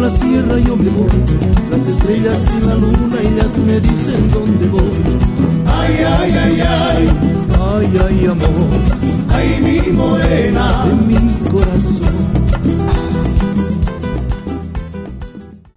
la sierra yo me voy, las estrellas y la luna ellas me dicen dónde voy. Ay, ay, ay, ay, ay, ay, amor, ay, mi morena, de mí